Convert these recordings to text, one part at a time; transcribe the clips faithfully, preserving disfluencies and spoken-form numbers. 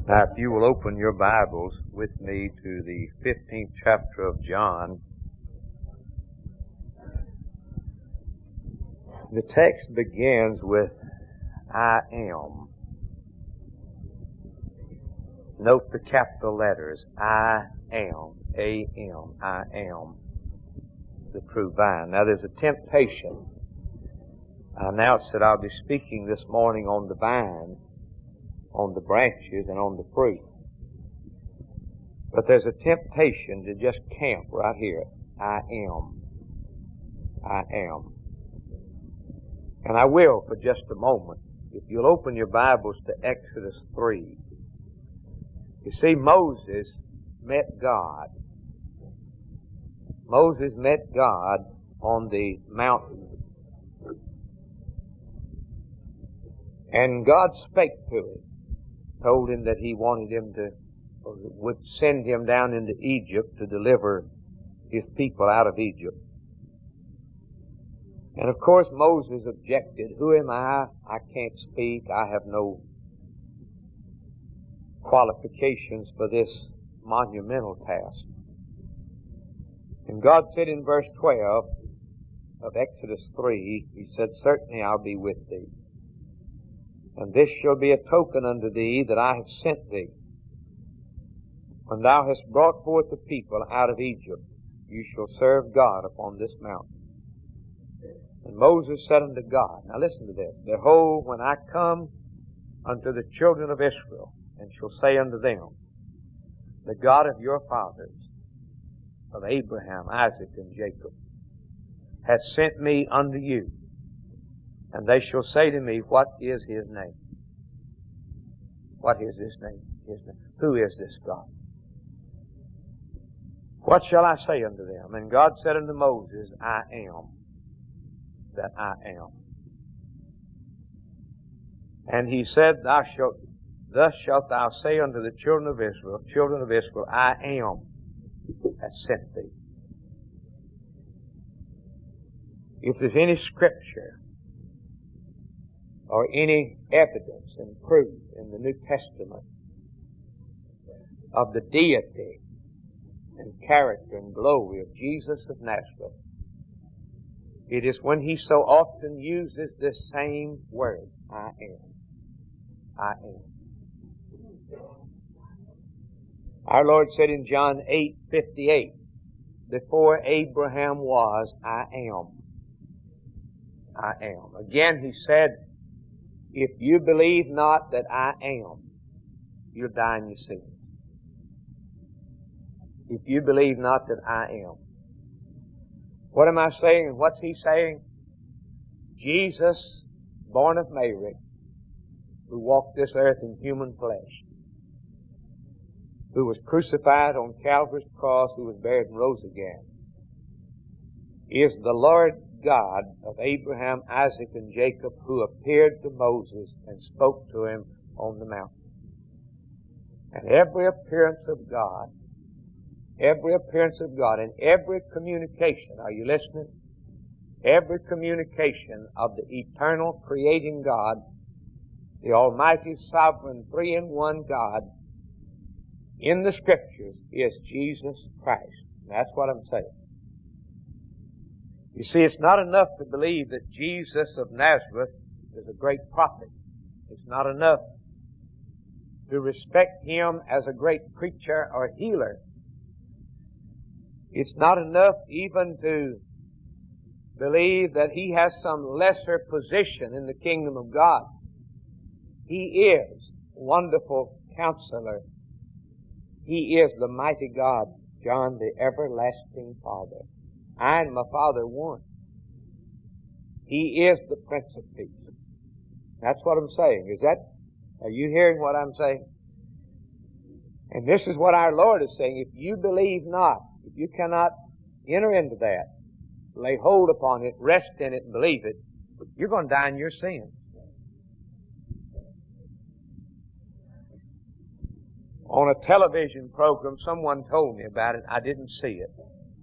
Now, if you will open your Bibles with me to the fifteenth chapter of John, the text begins with, I am. Note the capital letters, I am, A M, I am, the true vine. Now, there's a temptation. I announced that I'll be speaking this morning on the vine, on the branches, and on the fruit. But there's a temptation to just camp right here. I am. I am. And I will for just a moment. If you'll open your Bibles to Exodus three. You see, Moses met God. Moses met God on the mountain. And God spake to him. Told him that he wanted him to, or would send him down into Egypt to deliver his people out of Egypt. And of course Moses objected, who am I? I can't speak. I have no qualifications for this monumental task. And God said in verse twelve of Exodus three, He said, certainly I'll be with thee. And this shall be a token unto thee that I have sent thee. When thou hast brought forth the people out of Egypt, you shall serve God upon this mountain. And Moses said unto God, now listen to this, behold, when I come unto the children of Israel, and shall say unto them, the God of your fathers, of Abraham, Isaac, and Jacob, hath sent me unto you. And they shall say to me, what is his name? What is his name? His name? Who is this God? What shall I say unto them? And God said unto Moses, I am that I am. And he said, Thou shalt, thus shalt thou say unto the children of Israel, children of Israel, I am that sent thee. If there's any scripture or any evidence and proof in the New Testament of the deity and character and glory of Jesus of Nazareth, it is when he so often uses this same word, I am. I am. Our Lord said in John eight fifty-eight, before Abraham was, I am. I am. Again he said, if you believe not that I am, you'll die in your sins. If you believe not that I am. What am I saying and what's he saying? Jesus, born of Mary, who walked this earth in human flesh, who was crucified on Calvary's cross, who was buried and rose again, is the Lord God of Abraham, Isaac, and Jacob, who appeared to Moses and spoke to him on the mountain. And every appearance of God, every appearance of God, and every communication, are you listening? Every communication of the eternal creating God, the almighty, sovereign, three-in-one God, in the Scriptures is Jesus Christ. That's what I'm saying. You see, it's not enough to believe that Jesus of Nazareth is a great prophet. It's not enough to respect him as a great preacher or healer. It's not enough even to believe that he has some lesser position in the kingdom of God. He is Wonderful Counselor. He is the mighty God, John, the everlasting Father. I and my Father one. He is the Prince of Peace. That's what I'm saying. Is that, are you hearing what I'm saying? And this is what our Lord is saying. If you believe not, if you cannot enter into that, lay hold upon it, rest in it, and believe it, you're going to die in your sins. On a television program, someone told me about it. I didn't see it.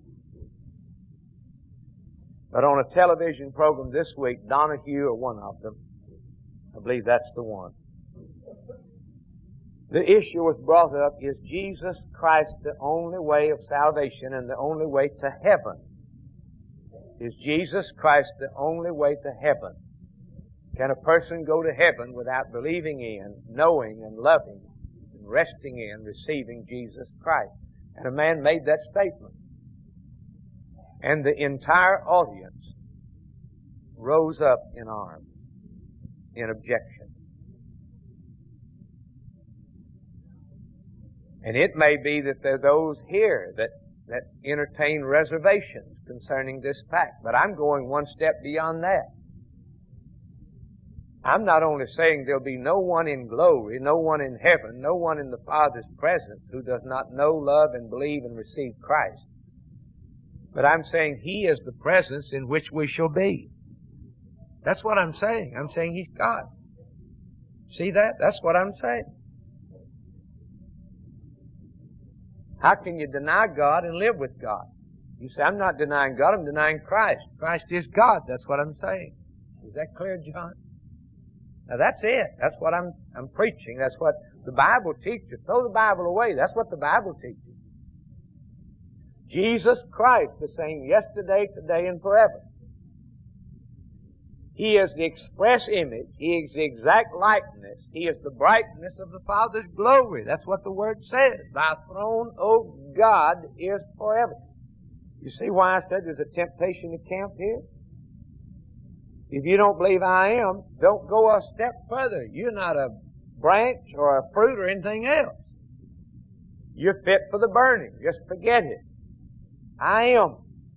But on a television program this week, Donahue, or one of them, I believe that's the one, The issue was brought up, is Jesus Christ the only way of salvation and the only way to heaven? Is Jesus Christ the only way to heaven? Can a person go to heaven without believing in, knowing and loving and resting in, receiving Jesus Christ? And a man made that statement. And the entire audience rose up in arms, in objection. And it may be that there are those here that, that entertain reservations concerning this fact. But I'm going one step beyond that. I'm not only saying there'll be no one in glory, no one in heaven, no one in the Father's presence who does not know, love, and believe and receive Christ. But I'm saying He is the presence in which we shall be. That's what I'm saying. I'm saying He's God. See that? That's what I'm saying. How can you deny God and live with God? You say, I'm not denying God, I'm denying Christ. Christ is God. That's what I'm saying. Is that clear, John? Now that's it. That's what I'm, I'm preaching. That's what the Bible teaches. Throw the Bible away. That's what the Bible teaches. Jesus Christ, the same yesterday, today, and forever. He is the express image. He is the exact likeness. He is the brightness of the Father's glory. That's what the Word says. Thy throne, O God, is forever. You see why I said there's a temptation to camp here? If you don't believe I am, don't go a step further. You're not a branch or a fruit or anything else. You're fit for the burning. Just forget it. I am.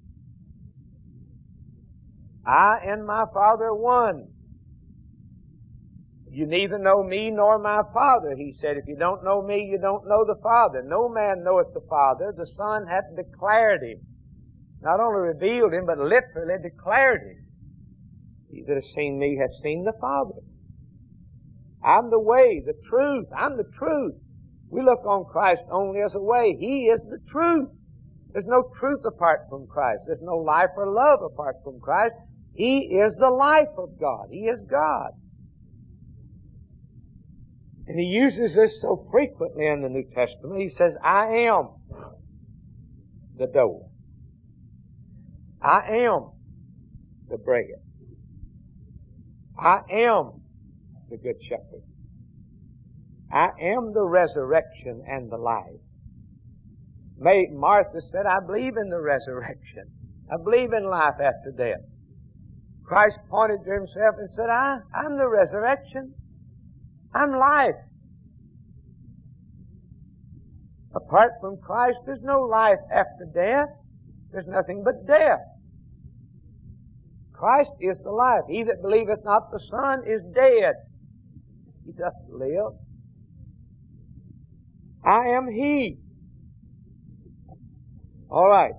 I and my Father are one. You neither know me nor my Father. He said, if you don't know me, you don't know the Father. No man knoweth the Father. The Son hath declared Him. Not only revealed Him, but literally declared Him. He that has seen me hath seen the Father. I'm the way, the truth. I'm the truth. We look on Christ only as a way. He is the truth. There's no truth apart from Christ. There's no life or love apart from Christ. He is the life of God. He is God. And He uses this so frequently in the New Testament. He says, I am the door. I am the bread. I am the Good Shepherd. I am the resurrection and the life. May, Martha said, I believe in the resurrection. I believe in life after death. Christ pointed to Himself and said, I, I'm the resurrection. I'm life. Apart from Christ, there's no life after death. There's nothing but death. Christ is the life. He that believeth not the Son is dead. He doesn't live. I am He. All right.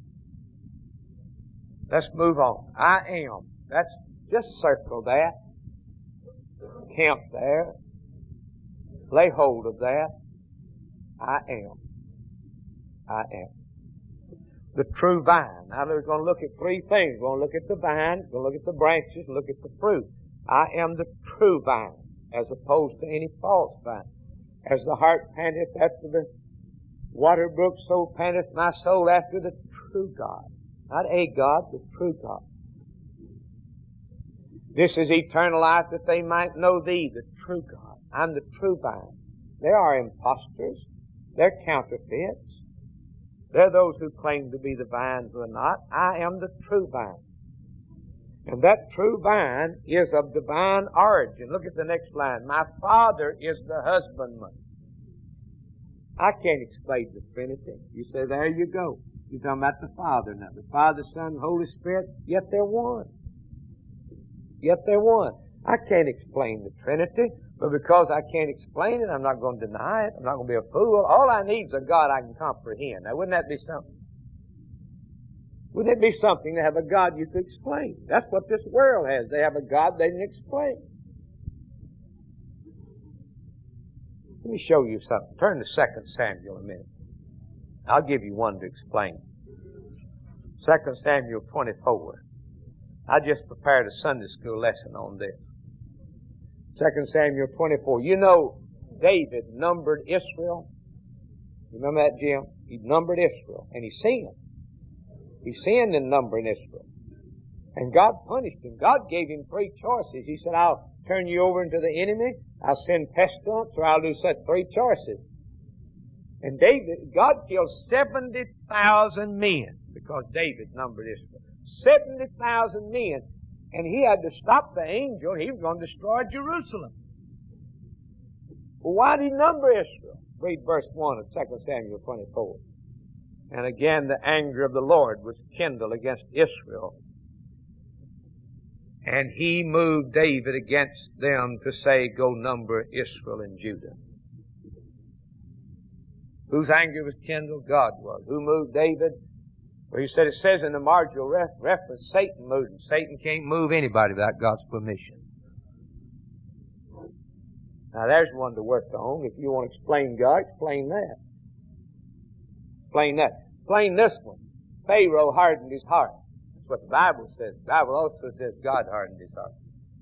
Let's move on. I am. That's just circle that. Camp there. Lay hold of that. I am. I am. The true vine. Now we're going to look at three things. We're going to look at the vine, we're going to look at the branches, look at the fruit. I am the true vine, as opposed to any false vine. As the hart panteth after the water brook, so panteth my soul after the true God. Not a God, the true God. This is eternal life, that they might know Thee, the true God. I'm the true vine. There are impostors. They're counterfeits. There are those who claim to be the vine who are not. I am the true vine. And that true vine is of divine origin. Look at the next line. My Father is the husbandman. I can't explain the Trinity. You say, there you go. You're talking about the Father now. The Father, Son, Holy Spirit, yet they're one. Yet they're one. I can't explain the Trinity, but because I can't explain it, I'm not going to deny it. I'm not going to be a fool. All I need is a God I can comprehend. Now, wouldn't that be something? Wouldn't it be something to have a God you could explain? That's what this world has. They have a God they can explain. Let me show you something. Turn to Second Samuel a minute. I'll give you one to explain. Second Samuel twenty-four. I just prepared a Sunday school lesson on this. Second Samuel twenty-four. You know, David numbered Israel. You remember that, Jim? He numbered Israel, and he sinned. He sinned in numbering Israel. And God punished him. God gave him three choices. He said, I'll turn you over into the enemy, I'll send pestilence, or I'll do such three choices. And David, God killed seventy thousand men because David numbered Israel. seventy thousand men. And he had to stop the angel. He was going to destroy Jerusalem. Well, why did he number Israel? Read verse one of Second Samuel twenty-four. And again the anger of the Lord was kindled against Israel. And he moved David against them to say, go number Israel and Judah. Whose anger was kindled? God was. Who moved David? Well, he said, it says in the marginal ref- reference, Satan moved him. Satan can't move anybody without God's permission. Now there's one to work on. If you want to explain God, explain that. Explain that. Explain this one. Pharaoh hardened his heart. That's what the Bible says. The Bible also says God hardened his heart.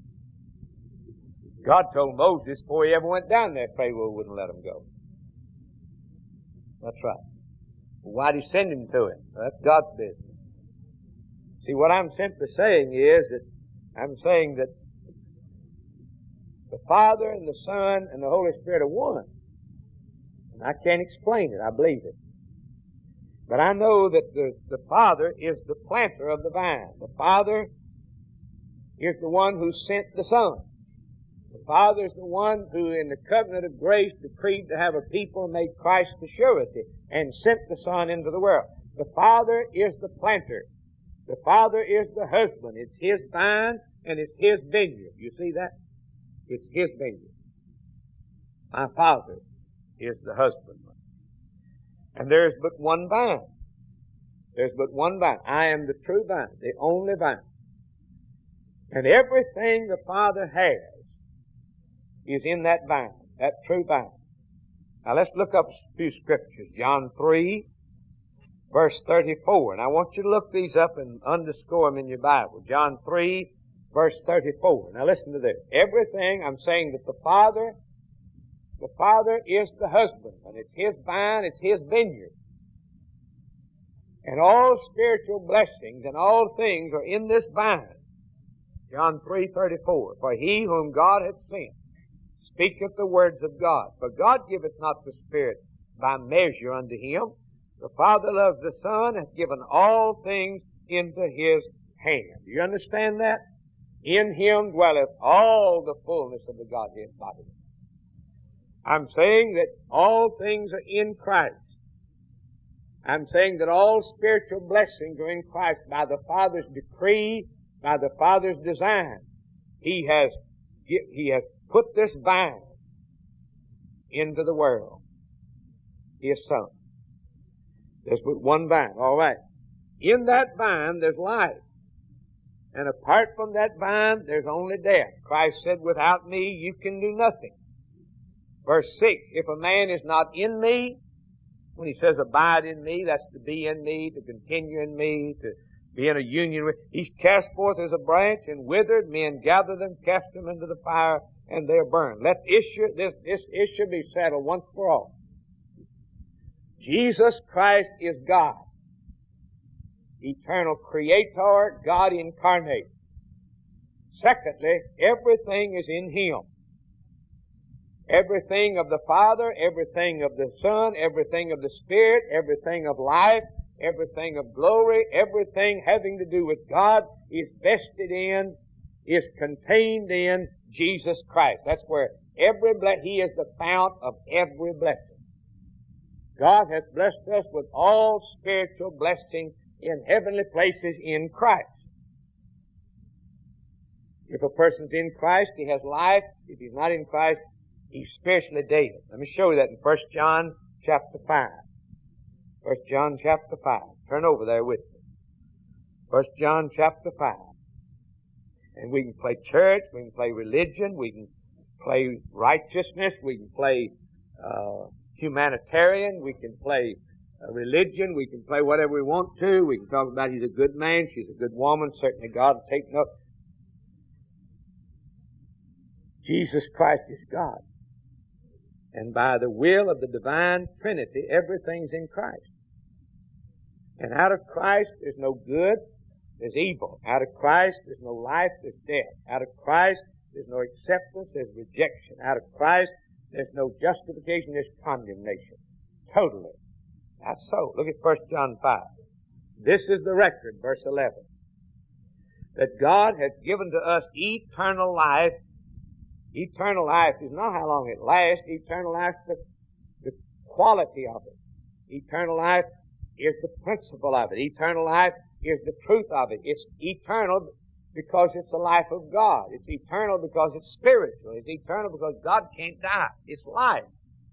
God told Moses before he ever went down there, Pharaoh wouldn't let him go. That's right. Well, why did he send him to him? Well, that's God's business. See, what I'm simply saying is that I'm saying that the Father and the Son and the Holy Spirit are one. And I can't explain it. I believe it. But I know that the, the Father is the planter of the vine. The Father is the one who sent the Son. The Father is the one who in the covenant of grace decreed to have a people and made Christ the surety and sent the Son into the world. The Father is the planter. The Father is the husband. It's His vine and it's His vineyard. You see that? It's His vineyard. My Father is the husbandman. And there's but one vine. There's but one vine. I am the true vine, the only vine. And everything the Father has is in that vine, that true vine. Now let's look up a few scriptures. John three, verse thirty-four. And I want you to look these up and underscore them in your Bible. John three, verse thirty-four. Now listen to this. Everything, I'm saying that the Father, the Father is the husbandman. It's His vine, it's His vineyard. And all spiritual blessings and all things are in this vine. John three, thirty-four. For He whom God hath sent speaketh the words of God. For God giveth not the Spirit by measure unto Him. The Father loves the Son, hath given all things into His hand. Do you understand that? In Him dwelleth all the fullness of the Godhead bodily. I'm saying that all things are in Christ. I'm saying that all spiritual blessings are in Christ by the Father's decree, by the Father's design. He has, He has put this vine into the world. His Son. There's but one vine. All right. In that vine, there's life. And apart from that vine, there's only death. Christ said, without me, you can do nothing. Verse six, if a man is not in me, when he says abide in me, that's to be in me, to continue in me, to be in a union with. He's cast forth as a branch and withered. Men gather them, cast them into the fire, and they're burned. Let issue, this, this issue be settled once for all. Jesus Christ is God. Eternal Creator, God incarnate. Secondly, everything is in Him. Everything of the Father, everything of the Son, everything of the Spirit, everything of life, everything of glory, everything having to do with God is vested in, is contained in Jesus Christ. That's where every ble- He is the fount of every blessing. God hath blessed us with all spiritual blessing in heavenly places in Christ. If a person's in Christ, he has life. If he's not in Christ, he's spiritually dead. Let me show you that in First John chapter five. First John chapter five. Turn over there with me. First John chapter five. And we can play church, we can play religion, we can play righteousness, we can play uh, humanitarian, we can play uh, religion, we can play whatever we want to. We can talk about he's a good man, she's a good woman, certainly God will take note. Jesus Christ is God. And by the will of the divine Trinity, everything's in Christ. And out of Christ, there's no good, there's evil. Out of Christ, there's no life, there's death. Out of Christ, there's no acceptance, there's rejection. Out of Christ, there's no justification, there's condemnation. Totally. That's so. Look at First John five. This is the record, verse eleven. That God has given to us eternal life. Eternal life is not how long it lasts. Eternal life is the, the quality of it. Eternal life is the principle of it. Eternal life is the truth of it. It's eternal because it's the life of God. It's eternal because it's spiritual. It's eternal because God can't die. It's life.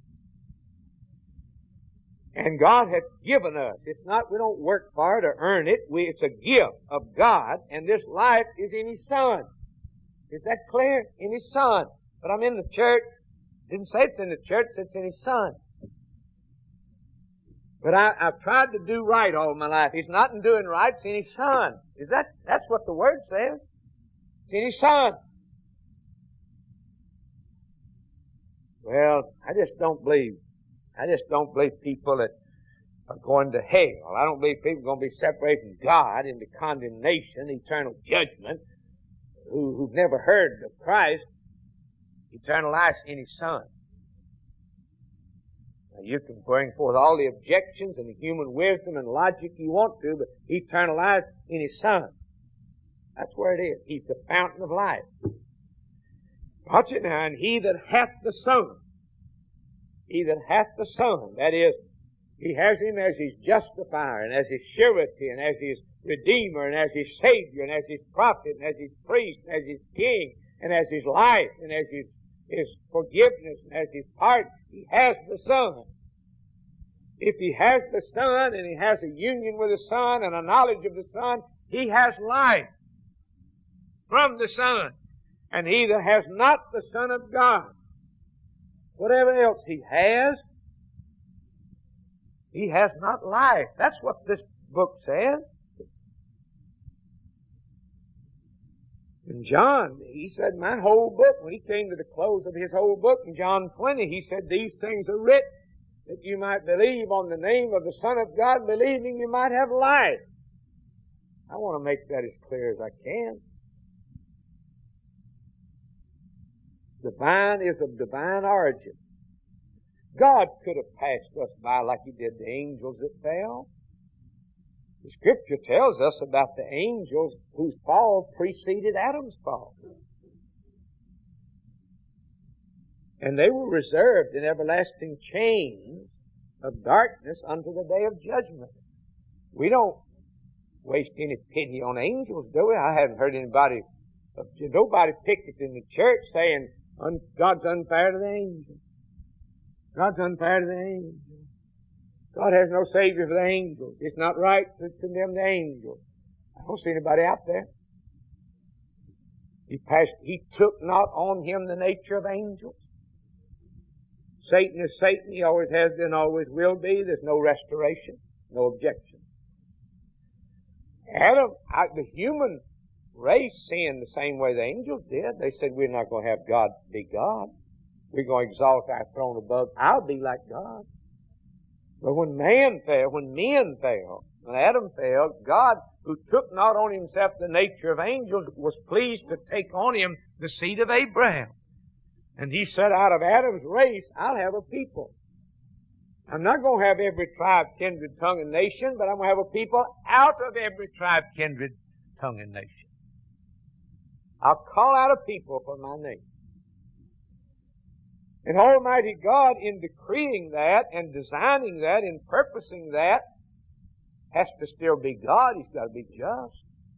And God has given us. It's not, we don't work for it or earn it. We, it's a gift of God, and this life is in His Son. Is that clear? In His Son. But I'm in the church. Didn't say it's in the church, it's in His Son. But I, I've tried to do right all my life. It's not in doing right, it's in His Son. Is that, that's what the Word says. It's in His Son. Well, I just don't believe I just don't believe people that are going to hell. I don't believe people are going to be separated from God into condemnation, eternal judgment, who, who've never heard of Christ. Eternal life in His Son. Now, you can bring forth all the objections and the human wisdom and logic you want to, but eternal life in His Son. That's where it is. He's the fountain of life. Watch it now. And he that hath the Son, He that hath the Son, that is, He has Him as His justifier, and as His surety, and as His Redeemer, and as His Savior, and as His prophet, and as His priest, and as His King, and as His life, and as His, His forgiveness, and as His pardon. He has the Son. If He has the Son, and He has a union with the Son, and a knowledge of the Son, He has life from the Son. And he that has not the Son of God, whatever else he has, he has not life. That's what this book says. And John, he said, my whole book, when he came to the close of his whole book, in John twenty, he said, these things are written that you might believe on the name of the Son of God, believing you might have life. I want to make that as clear as I can. Divine is of divine origin. God could have passed us by like He did the angels that fell. The Scripture tells us about the angels whose fall preceded Adam's fall. And they were reserved in everlasting chains of darkness unto the day of judgment. We don't waste any pity on angels, do we? I haven't heard anybody, nobody picked it in the church saying, God's unfair to the angels. God's unfair to the angels. God has no Savior for the angels. It's not right to condemn the angels. I don't see anybody out there. He passed, He took not on Him the nature of angels. Satan is Satan. He always has been, always will be. There's no restoration, no objection. Adam, I, the human race sinned the same way the angels did. They said, we're not going to have God be God. We're going to exalt our throne above. I'll be like God. But when man fell, when men fell, when Adam fell, God, who took not on Himself the nature of angels, was pleased to take on Him the seed of Abraham. And He said, out of Adam's race, I'll have a people. I'm not going to have every tribe, kindred, tongue, and nation, but I'm going to have a people out of every tribe, kindred, tongue, and nation. I'll call out a people for my name. And Almighty God, in decreeing that and designing that and purposing that, has to still be God. He's got to be just.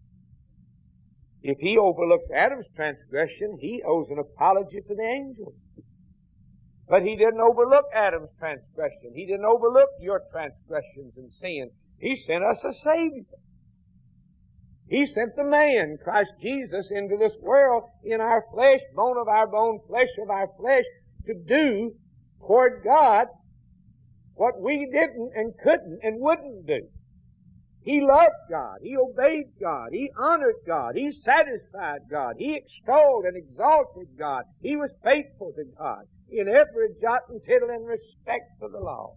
If He overlooks Adam's transgression, He owes an apology to the angels. But He didn't overlook Adam's transgression. He didn't overlook your transgressions and sin. He sent us a Savior. He sent the man, Christ Jesus, into this world in our flesh, bone of our bone, flesh of our flesh, to do toward God what we didn't and couldn't and wouldn't do. He loved God. He obeyed God. He honored God. He satisfied God. He extolled and exalted God. He was faithful to God. in every jot and tittle in respect for the law.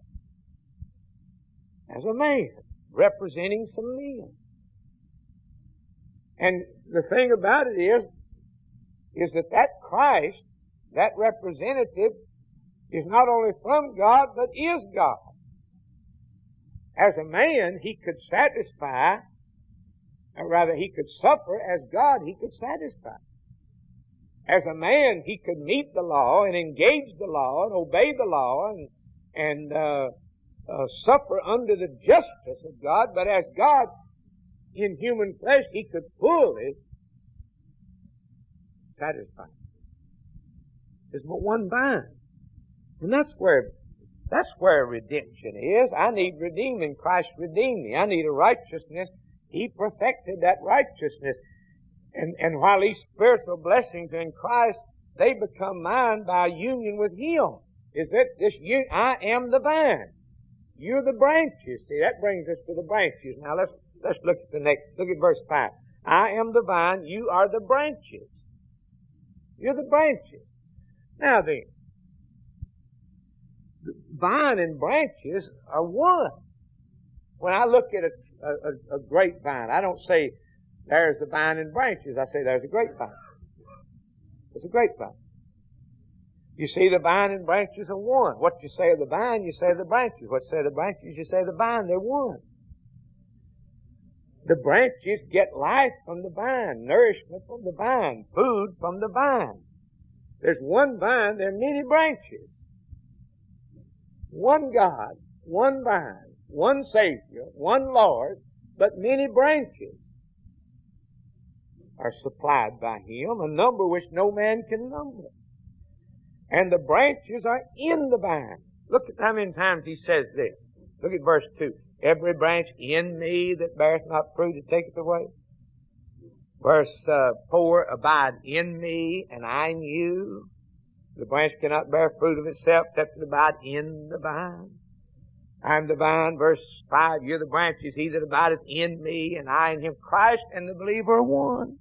As a man, representing some men. And the thing about it is, is that that Christ, that representative, is not only from God, but is God. As a man, he could satisfy, or rather he could suffer. As God, he could satisfy. As a man, he could meet the law and engage the law and obey the law and, and uh, uh, suffer under the justice of God. But as God, in human flesh, he could fully satisfy. There's but one vine. And that's where, that's where redemption is. I need redeeming. Christ redeemed me. I need a righteousness. He perfected that righteousness. And, and while these spiritual blessings in Christ, they become mine by union with Him. Is that this, un- I am the vine. You're the branches. See, that brings us to the branches. Now let's, let's look at the next, look at verse five. I am the vine, you are the branches. You're the branches. Now then, the vine and branches are one. When I look at a, a, a grapevine, I don't say, there's the vine and branches. I say, there's a grapevine. It's a grapevine. You see, the vine and branches are one. What you say of the vine, you say of the branches. What you say of the branches, you say of the vine. They're one. The branches get life from the vine, nourishment from the vine, food from the vine. There's one vine, there are many branches. One God, one vine, one Savior, one Lord, but many branches are supplied by Him, a number which no man can number. And the branches are in the vine. Look at how many times He says this. Look at verse two. Every branch in me that beareth not fruit, it taketh away. Verse uh, four, abide in me and I in you. The branch cannot bear fruit of itself except it abide in the vine. I am the vine. Verse five, you're the branches. He that abideth in me and I in him. Christ and the believer are one.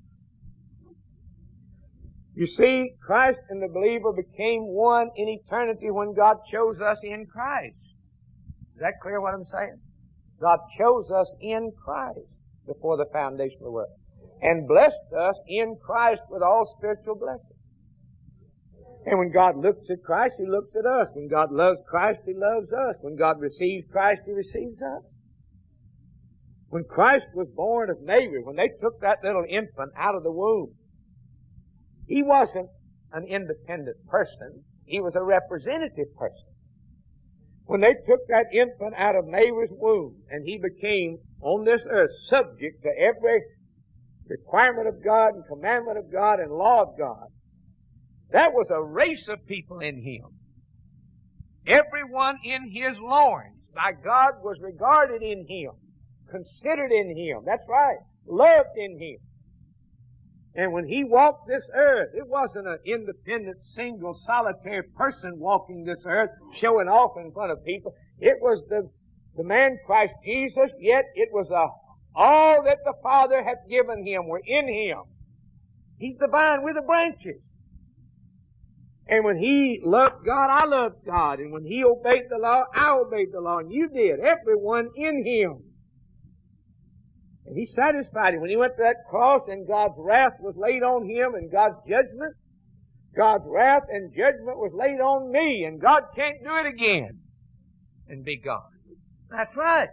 You see, Christ and the believer became one in eternity when God chose us in Christ. Is that clear what I'm saying? God chose us in Christ before the foundation of the world and blessed us in Christ with all spiritual blessings. And when God looks at Christ, He looks at us. When God loves Christ, He loves us. When God receives Christ, He receives us. When Christ was born of Mary, when they took that little infant out of the womb, He wasn't an independent person. He was a representative person. When they took that infant out of Mary's womb and he became, on this earth, subject to every requirement of God and commandment of God and law of God, that was a race of people in Him. Everyone in His loins by God was regarded in Him, considered in Him. That's right. Loved in Him. And when He walked this earth, it wasn't an independent, single, solitary person walking this earth, showing off in front of people. It was the, the man Christ Jesus, yet it was a, all that the Father hath given Him were in Him. He's the vine, we're the branches. And when He loved God, I loved God. And when He obeyed the law, I obeyed the law. And you did. Everyone in Him. And He satisfied Him. When He went to that cross and God's wrath was laid on Him and God's judgment, God's wrath and judgment was laid on me, and God can't do it again and be God. That's right.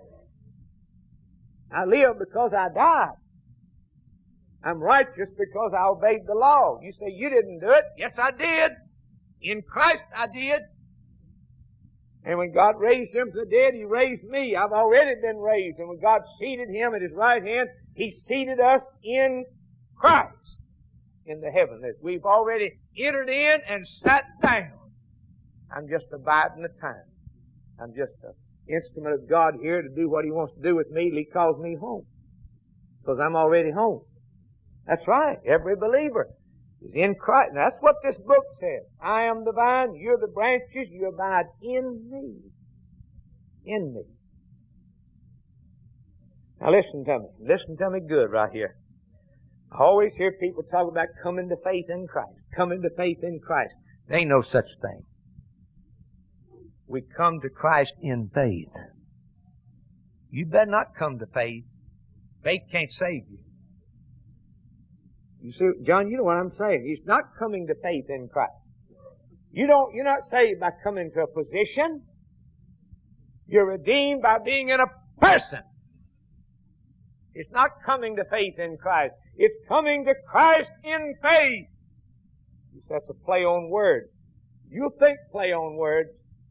I live because I died. I'm righteous because I obeyed the law. You say, you didn't do it. Yes, I did. In Christ I did. And when God raised Him from the dead, He raised me. I've already been raised. And when God seated Him at His right hand, He seated us in Christ in the heavenlies. We've already entered in and sat down. I'm just abiding the time. I'm just an instrument of God here to do what He wants to do with me till He calls me home. Because I'm already home. That's right. Every believer is in Christ. Now, that's what this book says. I am the vine, you're the branches, you abide in me. In me. Now listen to me. Listen to me good right here. I always hear people talk about coming to faith in Christ. Coming to faith in Christ. There ain't no such thing. We come to Christ in faith. You better not come to faith. Faith can't save you. You see, John, you know what I'm saying. He's not coming to faith in Christ. You don't, you're not saved by coming to a position. You're redeemed by being in a person. It's not coming to faith in Christ. It's coming to Christ in faith. That's a play on words. You think play on words.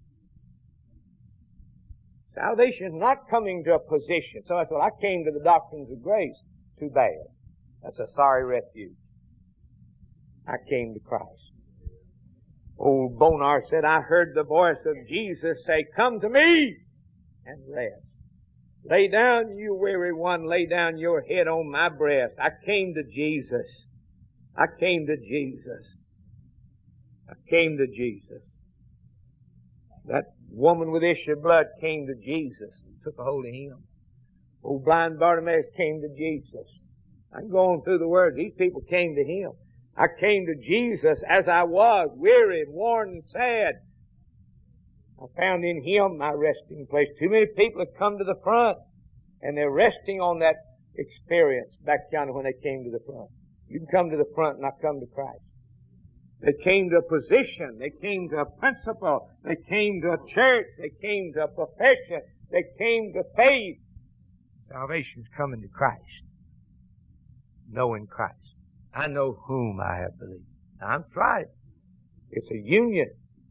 Salvation is not coming to a position. So I thought, I came to the doctrines of grace. Too bad. That's a sorry refuge. I came to Christ. Old Bonar said, I heard the voice of Jesus say, come to me and rest. Lay down, you weary one, lay down your head on my breast. I came to Jesus. I came to Jesus. I came to Jesus. That woman with issue of blood came to Jesus and took a hold of him. Old blind Bartimaeus came to Jesus. I'm going through the words. These people came to him. I came to Jesus as I was, weary and worn and sad. I found in him my resting place. Too many people have come to the front, and they're resting on that experience back yonder when they came to the front. You can come to the front and not come to Christ. They came to a position. They came to a principle. They came to a church. They came to a profession. They came to faith. Salvation's coming to Christ. Knowing Christ. I know whom I have believed. Now, I'm tried. It's a union.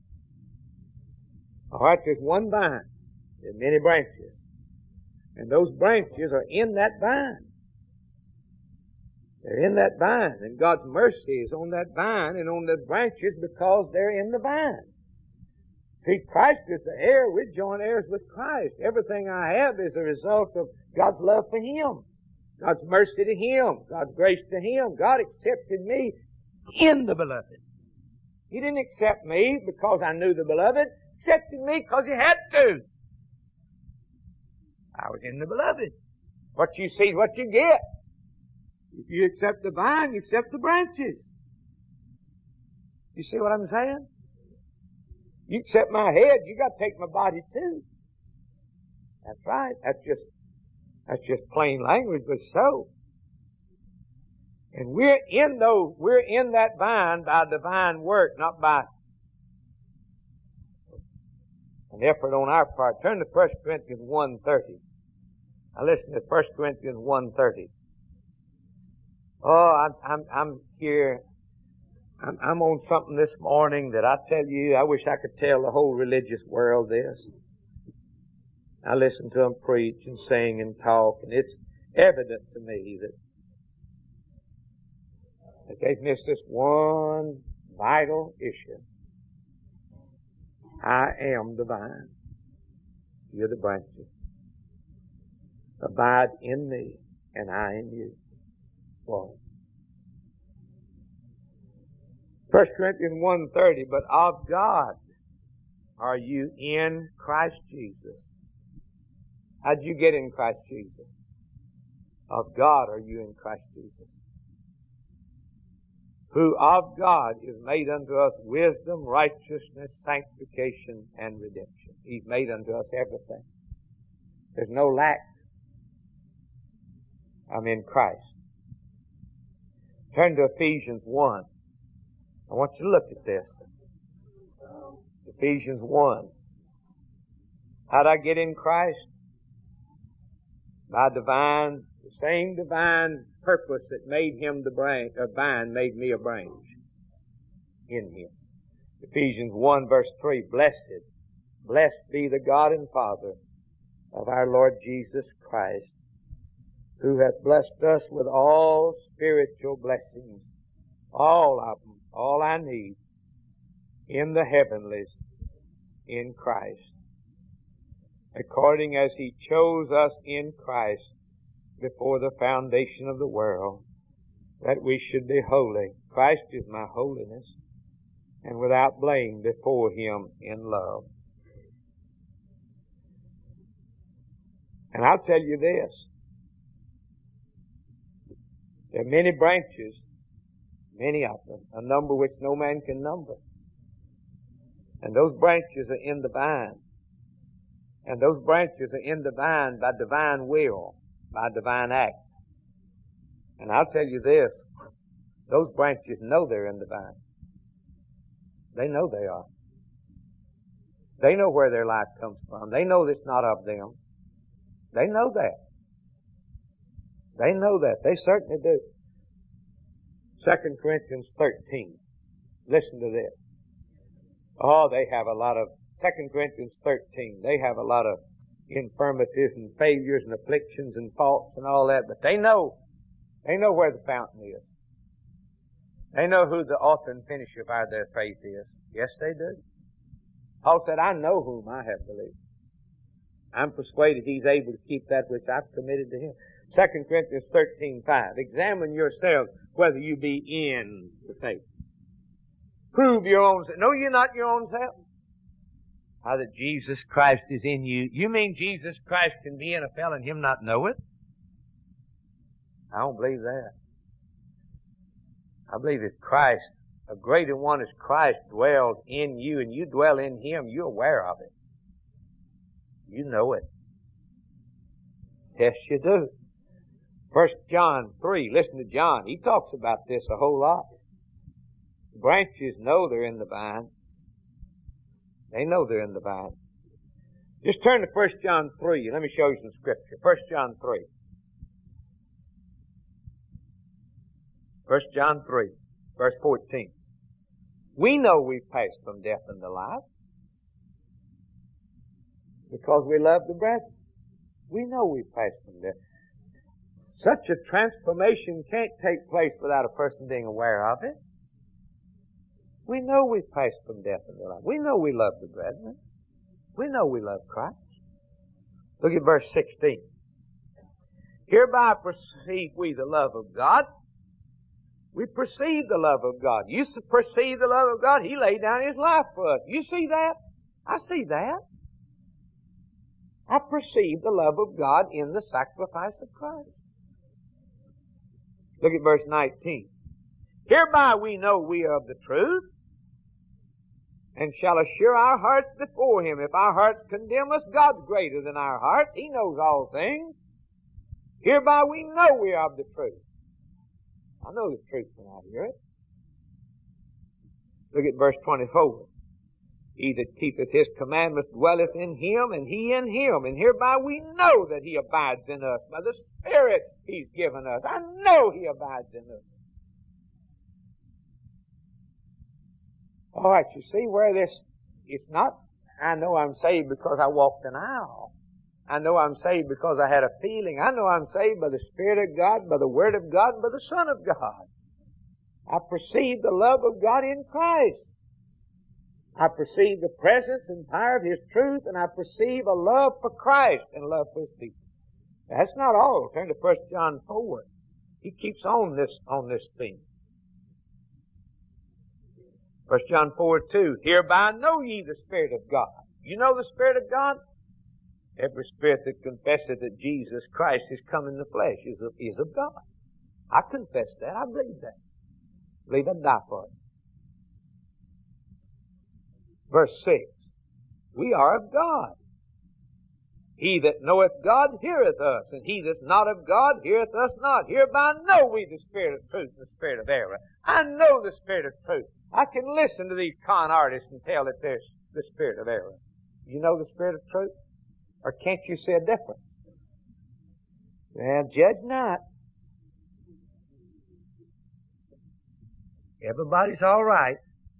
All right, there's one vine. There are many branches. And those branches are in that vine. They're in that vine. And God's mercy is on that vine and on the branches because they're in the vine. See, Christ is the heir. We're joint heirs with Christ. Everything I have is a result of God's love for Him. God's mercy to Him. God's grace to Him. God accepted me in the beloved. He didn't accept me because I knew the beloved. He accepted me because He had to. I was in the beloved. What you see is what you get. If you accept the vine, you accept the branches. You see what I'm saying? You accept my head, you got to take my body too. That's right. That's just that's just plain language, but so. And we're in those, we're in that vine by divine work, not by an effort on our part. Turn to First Corinthians one thirty. Now listen to First Corinthians one thirty. Oh, I'm, I'm, I'm here. I'm, I'm on something this morning that I tell you, I wish I could tell the whole religious world this. I listen to them preach and sing and talk, and it's evident to me that, that they've missed this one vital issue. I am the vine. You're the branches. Abide in me, and I in you. Lord. First Corinthians one thirty, but of God are you in Christ Jesus. How'd you get in Christ Jesus? Of God are you in Christ Jesus. Who of God is made unto us wisdom, righteousness, sanctification, and redemption. He's made unto us everything. There's no lack. I'm in Christ. Turn to Ephesians one. I want you to look at this. Ephesians one. How'd I get in Christ? By divine, the same divine purpose that made him the branch, a vine made me a branch in him. Ephesians one verse three. Blessed, blessed be the God and Father of our Lord Jesus Christ, who hath blessed us with all spiritual blessings, all of them, all I need, in the heavenlies, in Christ, according as He chose us in Christ before the foundation of the world, that we should be holy. Christ is my holiness, and without blame before Him in love. And I'll tell you this. There are many branches, many of them, a number which no man can number. And those branches are in the vine. And those branches are in the vine by divine will, by divine act. And I'll tell you this, those branches know they're in the vine. They know they are. They know where their life comes from. They know it's not of them. They know that. They know that. They certainly do. Second Corinthians thirteen. Listen to this. Oh, they have a lot of, Second Corinthians thirteen, they have a lot of infirmities and failures and afflictions and faults and all that, but they know, they know where the fountain is. They know who the author and finisher of their faith is. Yes, they do. Paul said, I know whom I have believed. I'm persuaded he's able to keep that which I've committed to him. Second Corinthians thirteen five. Examine yourselves whether you be in the faith. Prove your own self. Know you not your own self? How that Jesus Christ is in you. You mean Jesus Christ can be in a fellow and him not know it? I don't believe that. I believe that Christ, a greater one as Christ, dwells in you, and you dwell in him. You're aware of it. You know it. Yes, you do. First John three, listen to John. He talks about this a whole lot. Branches know they're in the vine. They know they're in the vine. Just turn to First John three, and let me show you some scripture. First John three. First John three, verse fourteen. We know we've passed from death unto life because we love the brethren. We know we've passed from death. Such a transformation can't take place without a person being aware of it. We know we've passed from death unto life. We know we love the brethren. We know we love Christ. Look at verse sixteen. Hereby perceive we the love of God. We perceive the love of God. You perceive the love of God. He laid down his life for us. You see that? I see that. I perceive the love of God in the sacrifice of Christ. Look at verse nineteen. Hereby we know we are of the truth, and shall assure our hearts before him. If our hearts condemn us, God's greater than our hearts. He knows all things. Hereby we know we are of the truth. I know the truth when I hear it. Look at verse twenty-four. He that keepeth his commandments dwelleth in him, and he in him. And hereby we know that he abides in us by the Spirit he's given us. I know he abides in us. All right, you see where this, it's not, I know I'm saved because I walked an aisle. I know I'm saved because I had a feeling. I know I'm saved by the Spirit of God, by the Word of God, by the Son of God. I perceive the love of God in Christ. I perceive the presence and power of his truth, and I perceive a love for Christ and a love for his people. That's not all. Turn to First John four. He keeps on this, on this theme. First John four two. Hereby know ye the Spirit of God. You know the Spirit of God? Every spirit that confesseth that Jesus Christ is come in the flesh is of, is of God. I confess that. I believe that. I believe I'd die for it. Verse six. We are of God. He that knoweth God heareth us, and he that's not of God heareth us not. Hereby know we the Spirit of truth and the Spirit of error. I know the Spirit of truth. I can listen to these con artists and tell that there's the Spirit of error. You know the Spirit of truth? Or can't you see a difference? Well, judge not. Everybody's all right.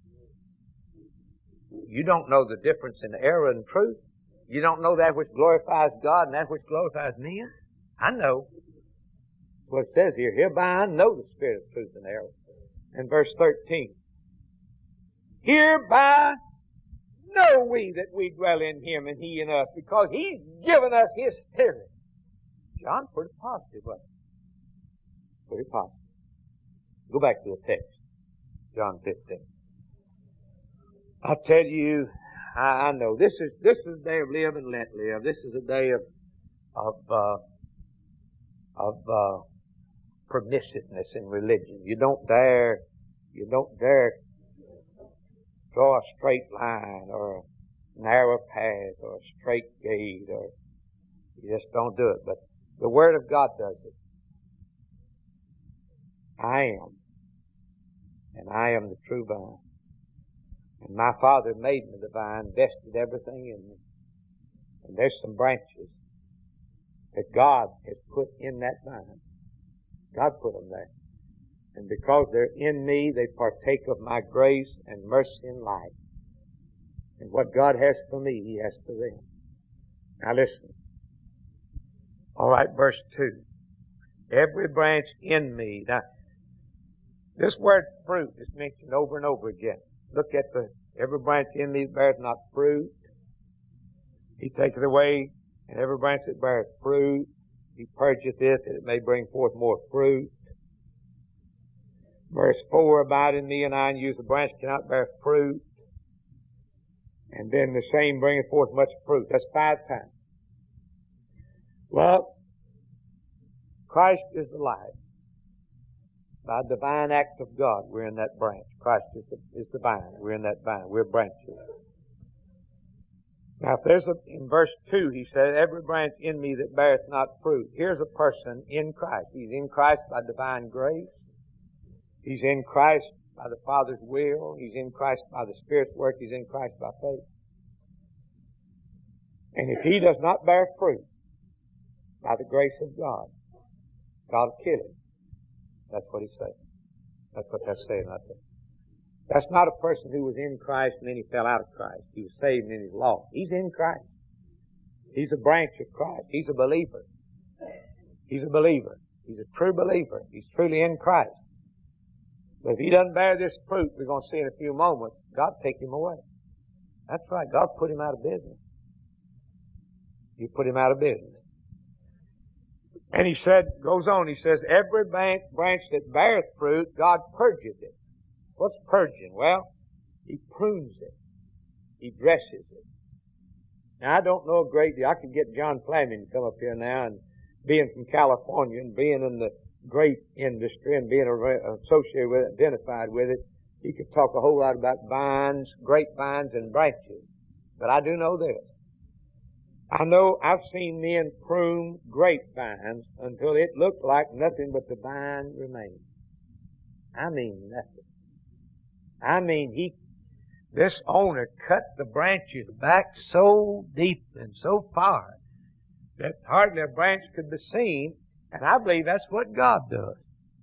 You don't know the difference in error and truth. You don't know that which glorifies God and that which glorifies men. I know. What it says here, hereby I know the Spirit of truth and error. And verse thirteen. Hereby know we that we dwell in him and he in us, because he's given us his Spirit. John, pretty positive, wasn't it? Pretty positive. Go back to the text. John fifteen. I tell you, I, I know this is this is a day of live and let live. This is a day of of uh, of uh, permissiveness in religion. You don't dare, you don't dare draw a straight line or a narrow path or a straight gate, or you just don't do it. But the Word of God does it. I am, and I am the true vine. And my Father made me the vine, vested everything in me. And there's some branches that God has put in that vine. God put them there. And because they're in me, they partake of my grace and mercy and life. And what God has for me, He has for them. Now listen. All right, verse two. Every branch in me. Now, this word fruit is mentioned over and over again. Look at the, every branch in me that beareth not fruit, He taketh away, and every branch that beareth fruit, He purgeth it, that it may bring forth more fruit. Verse four, abide in me, and I in you, the branch cannot bear fruit. And then the same bringeth forth much fruit. That's five times. Well, Christ is the life. By divine act of God, we're in that branch. Christ is the, is the vine. We're in that vine. We're branches. Now, if there's a, in verse two, he said, every branch in me that beareth not fruit. Here's a person in Christ. He's in Christ by divine grace. He's in Christ by the Father's will. He's in Christ by the Spirit's work. He's in Christ by faith. And if he does not bear fruit by the grace of God, God will kill him. That's what he's saying. That's what that's saying right there. That's not a person who was in Christ and then he fell out of Christ. He was saved and then he's lost. He's in Christ. He's a branch of Christ. He's a believer. He's a believer. He's a true believer. He's truly in Christ. But if he doesn't bear this fruit, we're going to see in a few moments, God take him away. That's right. God put him out of business. He put him out of business. And he said, goes on, he says, every branch, branch that beareth fruit, God purges it. What's purging? Well, He prunes it. He dresses it. Now, I don't know a great deal. I could get John Fleming to come up here now, and being from California and being in the grape industry and being associated with it, identified with it, he could talk a whole lot about vines, grapevines, and branches. But I do know this. I know I've seen men prune grapevines until it looked like nothing but the vine remained. I mean nothing. I mean, he, this owner cut the branches back so deep and so far that hardly a branch could be seen, and I believe that's what God does.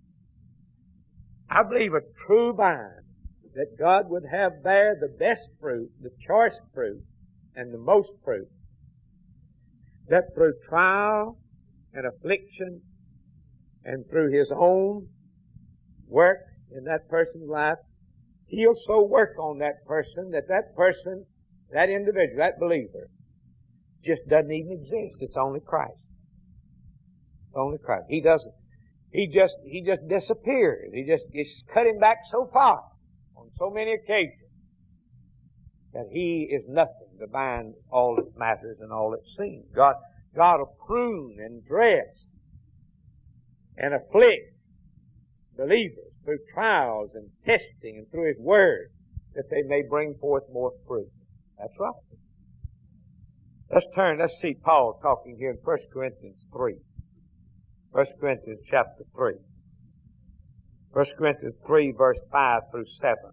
I believe a true vine that God would have bear the best fruit, the choice fruit, and the most fruit, that through trial and affliction and through His own work in that person's life, He'll so work on that person that that person, that individual, that believer, just doesn't even exist. It's only Christ. It's only Christ. He doesn't, he just, he just disappears. He just, just cut him back so far on so many occasions that he is nothing to bind all that matters and all that seems. God, God will prune and dress and afflict believers through trials and testing and through His Word that they may bring forth more fruit. That's right. Let's turn, let's see Paul talking here in First Corinthians three. First Corinthians chapter three. First Corinthians three verse five through seven.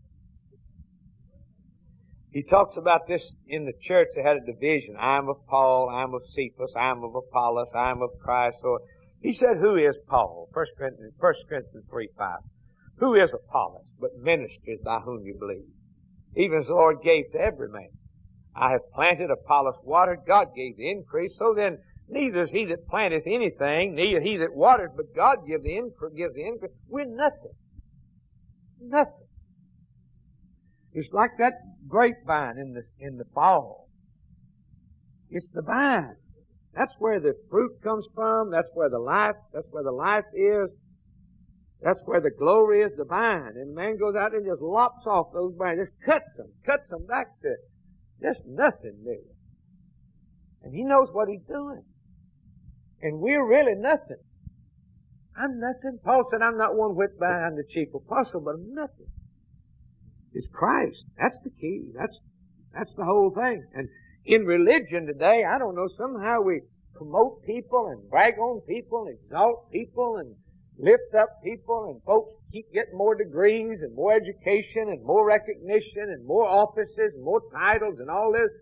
He talks about this in the church. They had a division. I am of Paul, I am of Cephas, I am of Apollos, I am of Christ. Or he said, who is Paul? First Corinthians, First Corinthians three five. Who is Apollos, but ministers by whom you believe? Even as the Lord gave to every man. I have planted, Apollos watered, God gave the increase. So then, neither is he that planteth anything, neither he that watered, but God give the increase, gives the increase. We're nothing. Nothing. It's like that grapevine in the, in the fall. It's the vine. That's where the fruit comes from. That's where the life, that's where the life is. That's where the glory is, the vine. And the man goes out and just lops off those branches, just cuts them, cuts them back to just nothing there. And he knows what he's doing. And we're really nothing. I'm nothing. Paul said, I'm not one whit behind the chief apostle, but I'm nothing. It's Christ. That's the key. That's, that's the whole thing. And in religion today, I don't know, somehow we promote people and brag on people and exalt people and lift up people, and folks keep getting more degrees and more education and more recognition and more offices and more titles and all this.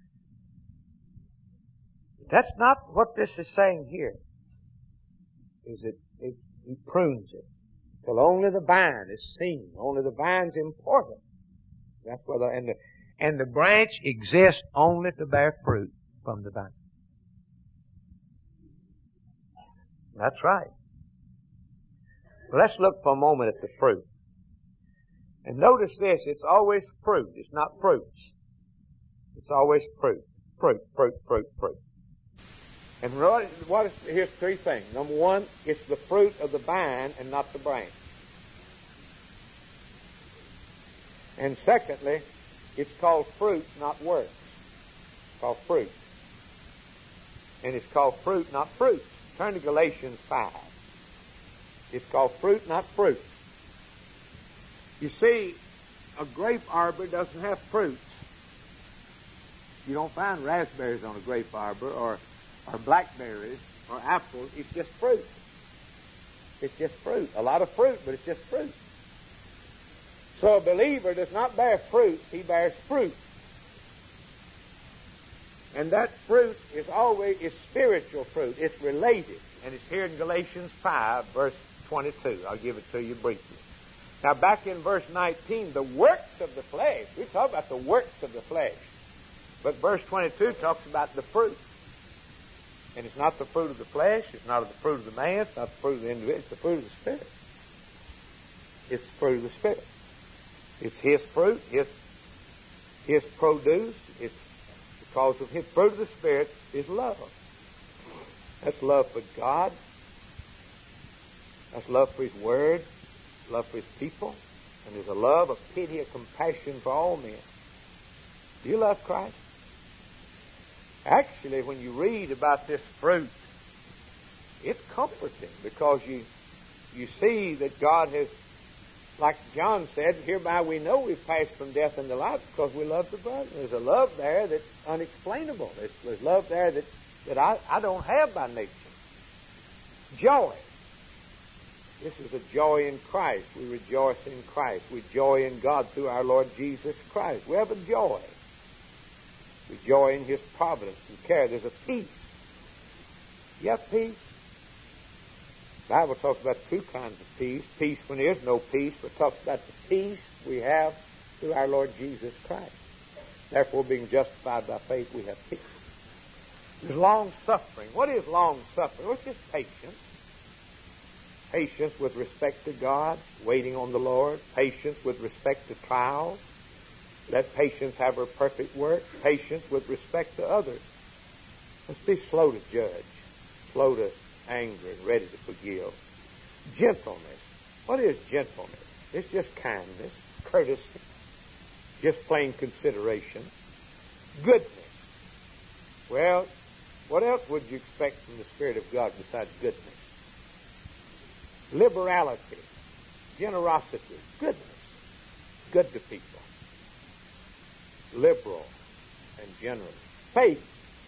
That's not what this is saying here. Is it, it he prunes it till only the vine is seen. Only the vine's important. That's where the and the and the branch exists only to bear fruit from the vine. That's right. Let's look for a moment at the fruit. And notice this, it's always fruit. It's not fruits. It's always fruit. Fruit, fruit, fruit, fruit. And what, what is, here's three things. Number one, it's the fruit of the vine and not the branch. And secondly, it's called fruit, not works. It's called fruit. And it's called fruit, not fruits. Turn to Galatians five. It's called fruit, not fruit. You see, a grape arbor doesn't have fruits. You don't find raspberries on a grape arbor, or, or blackberries, or apples. It's just fruit. It's just fruit. A lot of fruit, but it's just fruit. So a believer does not bear fruit, he bears fruit. And that fruit is always is spiritual fruit. It's related. And it's here in Galatians five, verse twenty-two. I'll give it to you briefly. Now back in verse nineteen, the works of the flesh. We talk about the works of the flesh. But verse twenty-two talks about the fruit. And it's not the fruit of the flesh. It's not the fruit of the man. It's not the fruit of the individual. It's the fruit of the Spirit. It's the fruit of the Spirit. It's His fruit, His, His produce. It's because of His fruit of the Spirit is love. That's love for God. That's love for His Word, love for His people, and there's a love, a pity, a compassion for all men. Do you love Christ? Actually, when you read about this fruit, it's comforting because you you see that God has, like John said, hereby we know we've passed from death into life because we love the brother. There's a love there that's unexplainable. There's, there's love there that, that I, I don't have by nature. Joy. This is a joy in Christ. We rejoice in Christ. We joy in God through our Lord Jesus Christ. We have a joy. We joy in His providence and care. There's a peace. You have peace? The Bible talks about two kinds of peace. Peace when there is no peace, but talks about the peace we have through our Lord Jesus Christ. Therefore, being justified by faith, we have peace. There's long suffering. What is long suffering? Well, it's just patience. Patience with respect to God, waiting on the Lord. Patience with respect to trials. Let patience have her perfect work. Patience with respect to others. Let's be slow to judge, slow to anger, and ready to forgive. Gentleness. What is gentleness? It's just kindness, courtesy, just plain consideration. Goodness. Well, what else would you expect from the Spirit of God besides goodness? Liberality, generosity, goodness, good to people, liberal and generous. Faith.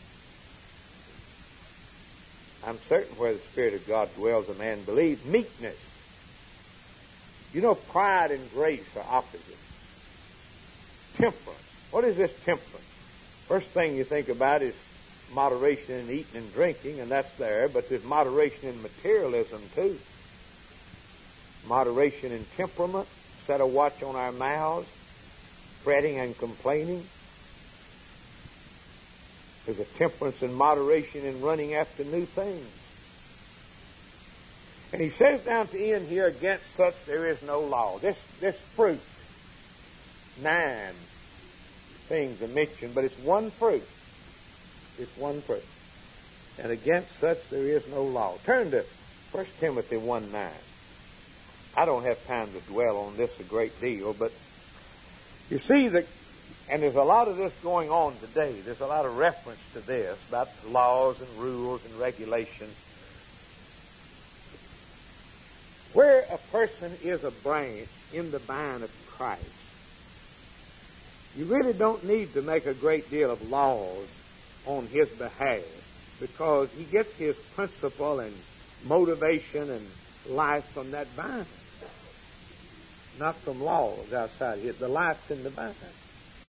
I'm certain where the Spirit of God dwells, a man believes. Meekness. You know, pride and grace are opposites. Temperance. What is this temperance? First thing you think about is moderation in eating and drinking, and that's there, but there's moderation in materialism too. Moderation in temperament, set a watch on our mouths, fretting and complaining. There's a temperance and moderation in running after new things. And he says down to end here, against such there is no law. This, this fruit, nine things are mentioned, but it's one fruit. It's one fruit. And against such there is no law. Turn to First Timothy one nine. I don't have time to dwell on this a great deal, but you see that, and there's a lot of this going on today. There's a lot of reference to this about laws and rules and regulations. Where a person is a branch in the vine of Christ, You really don't need to make a great deal of laws on his behalf, because he gets his principle and motivation and life from that Bible, not from laws outside here. The life's in the Bible.